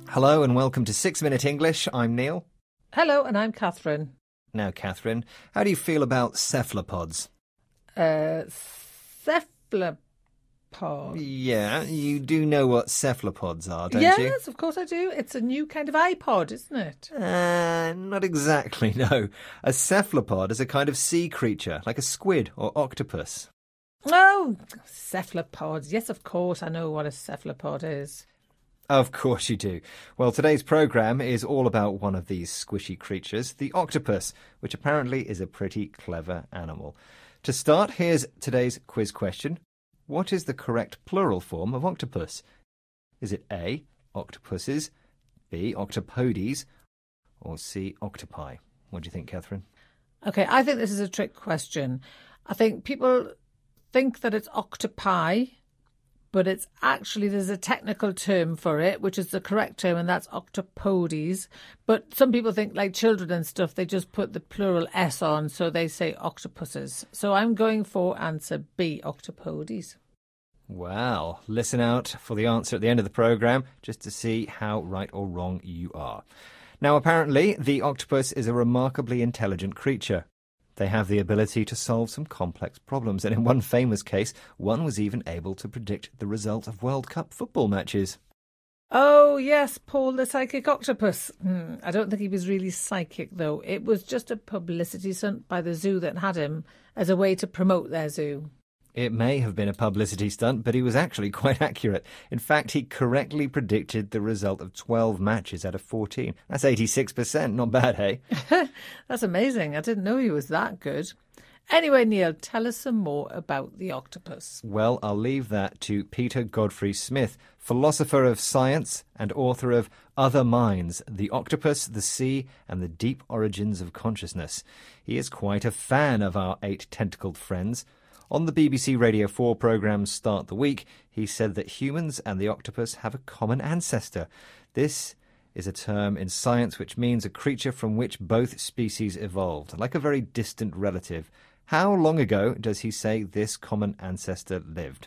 Hello and welcome to 6 Minute English. I'm Neil. Hello, and I'm Catherine. Now, Catherine, how do you feel about cephalopods? Cephalopods. Yeah, you do know what cephalopods are, don't you? Yes, of course I do. It's a new kind of iPod, isn't it? Not exactly, no. A cephalopod is a kind of sea creature, like a squid or octopus. Oh, cephalopods. Yes, of course I know what a cephalopod is. Of course you do. Well, today's programme is all about one of these squishy creatures, the octopus, which apparently is a pretty clever animal. To start, here's today's quiz question. What is the correct plural form of octopus? Is it A, octopuses, B, octopodes, or C, octopi? What do you think, Catherine? Okay, I think this is a trick question. I think people think that it's octopi, but it's actually, there's a technical term for it, which is the correct term, and that's octopodes. But some people think, like children and stuff, they just put the plural S on, so they say octopuses. So I'm going for answer B, octopodes. Well, listen out for the answer at the end of the programme, just to see how right or wrong you are. Now, apparently, the octopus is a remarkably intelligent creature. They have the ability to solve some complex problems, and in one famous case, one was even able to predict the result of World Cup football matches. Oh, yes, Paul the psychic octopus. I don't think he was really psychic, though. It was just a publicity stunt by the zoo that had him as a way to promote their zoo. It may have been a publicity stunt, but he was actually quite accurate. In fact, he correctly predicted the result of 12 matches out of 14. That's 86%. Not bad, hey? That's amazing. I didn't know he was that good. Anyway, Neil, tell us some more about the octopus. Well, I'll leave that to Peter Godfrey Smith, philosopher of science and author of Other Minds, The Octopus, the Sea and the Deep Origins of Consciousness. He is quite a fan of our 8-tentacled friends. On the BBC Radio 4 programme Start the Week, he said that humans and the octopus have a common ancestor. This is a term in science which means a creature from which both species evolved, like a very distant relative. How long ago does he say this common ancestor lived?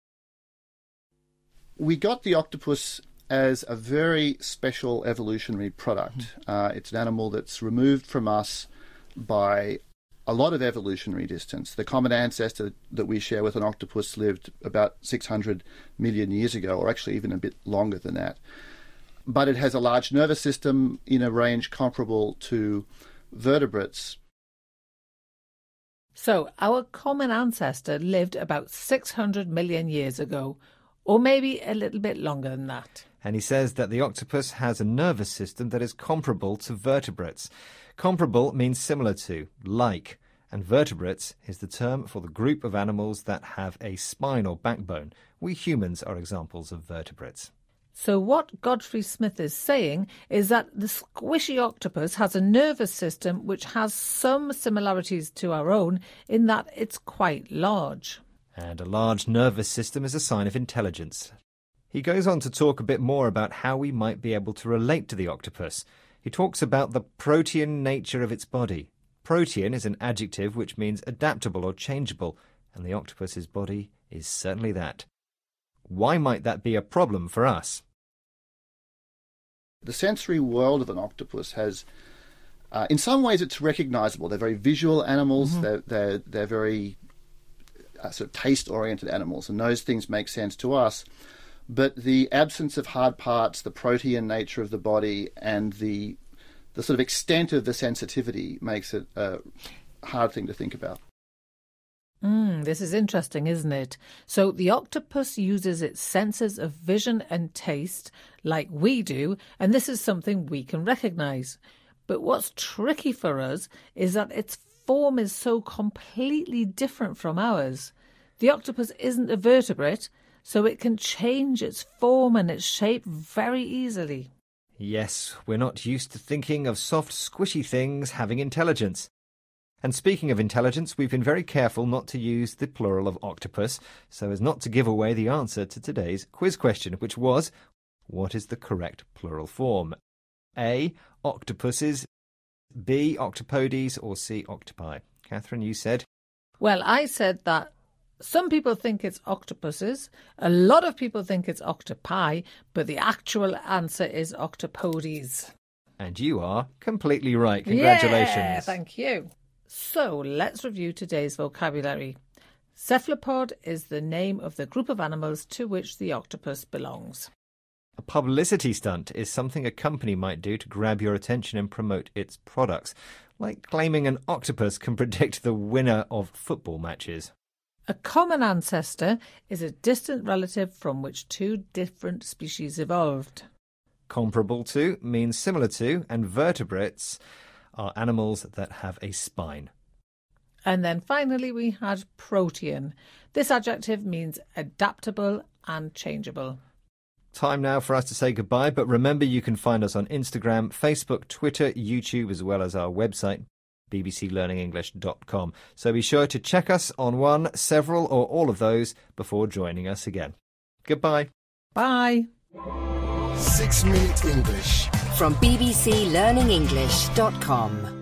We got the octopus as a very special evolutionary product. It's an animal that's removed from us by a lot of evolutionary distance. The common ancestor that we share with an octopus lived about 600 million years ago, or actually even a bit longer than that. But it has a large nervous system in a range comparable to vertebrates. So, our common ancestor lived about 600 million years ago, or maybe a little bit longer than that. And he says that the octopus has a nervous system that is comparable to vertebrates. Comparable means similar to, like, and vertebrates is the term for the group of animals that have a spine or backbone. We humans are examples of vertebrates. So what Godfrey Smith is saying is that the squishy octopus has a nervous system which has some similarities to our own in that it's quite large. And a large nervous system is a sign of intelligence. He goes on to talk a bit more about how we might be able to relate to the octopus. He talks about the protean nature of its body. Protean is an adjective which means adaptable or changeable, and the octopus's body is certainly that. Why might that be a problem for us? The sensory world of an octopus has, in some ways, it's recognizable. They're very visual animals. They're very sort of taste-oriented animals, and those things make sense to us. But the absence of hard parts, the protean nature of the body, and the sort of extent of the sensitivity makes it a hard thing to think about. This is interesting, isn't it? So the octopus uses its senses of vision and taste like we do, and this is something we can recognise. But what's tricky for us is that its form is so completely different from ours. The octopus isn't a vertebrate, so it can change its form and its shape very easily. Yes, we're not used to thinking of soft, squishy things having intelligence. And speaking of intelligence, we've been very careful not to use the plural of octopus, so as not to give away the answer to today's quiz question, which was, what is the correct plural form? A, octopuses, B, octopodes, or C, octopi? Catherine, you said? Well, I said that Some people think it's octopuses. A lot of people think it's octopi, but the actual answer is octopodes. And you are completely right. Congratulations. Yeah, thank you. So let's review today's vocabulary. Cephalopod is the name of the group of animals to which the octopus belongs. A publicity stunt is something a company might do to grab your attention and promote its products, like claiming an octopus can predict the winner of football matches. A common ancestor is a distant relative from which two different species evolved. Comparable to means similar to, and vertebrates are animals that have a spine. And then finally we had protean. This adjective means adaptable and changeable. Time now for us to say goodbye, but remember you can find us on Instagram, Facebook, Twitter, YouTube, as well as our website, bbclearningenglish.com. So be sure to check us on one, several, or all of those before joining us again. Goodbye. Bye. 6 Minute English from bbclearningenglish.com.